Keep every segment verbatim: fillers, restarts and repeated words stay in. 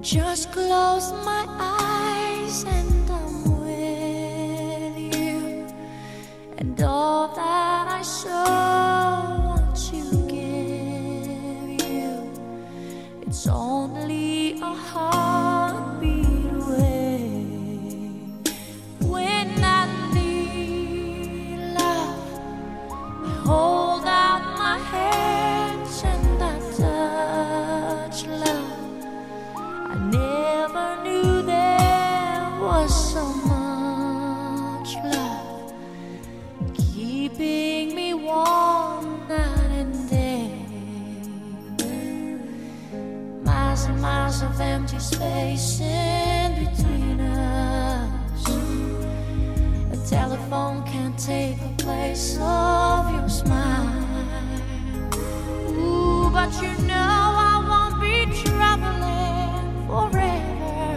just close my eyes and I'm with you, and all that I so want to give you, it's only a heartbeat away. When I need love, I hold out my hands and I touch love. I never knew there was so much love keeping me warm night and day. Miles and miles of empty space in between us. A telephone can't take the place of your smile. Ooh, but you know I won't be traveling forever.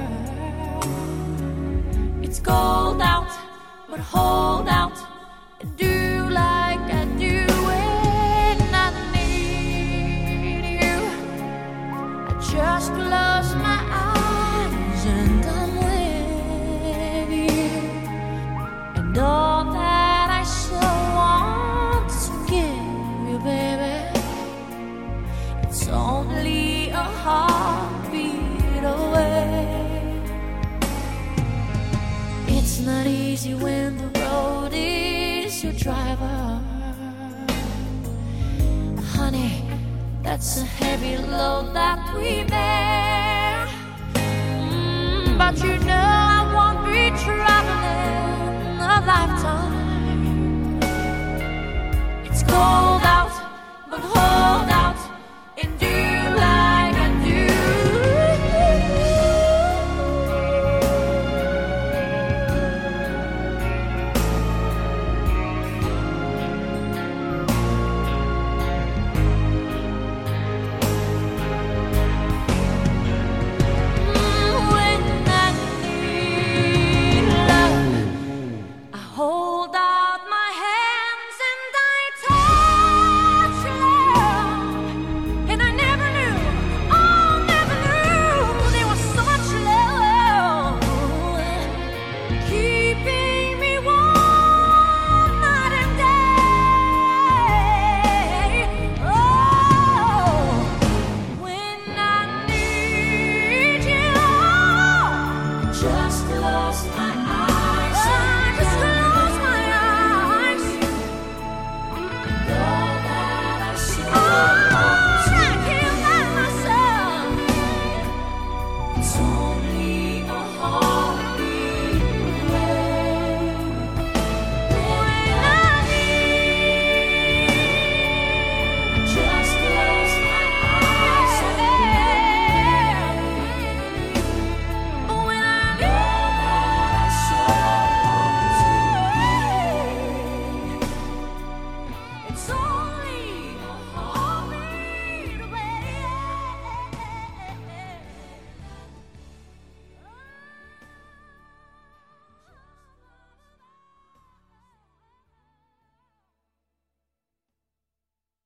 It's cold out, but hold out and do like I do when I need you. I just close my eyes and I'm with you, and all that I so want to give you, baby, it's only a heartbeat away. It's not easy when the road is your driver. Honey, that's a heavy load that we bear. Mm, but you know I won't be traveling a lifetime. It's cold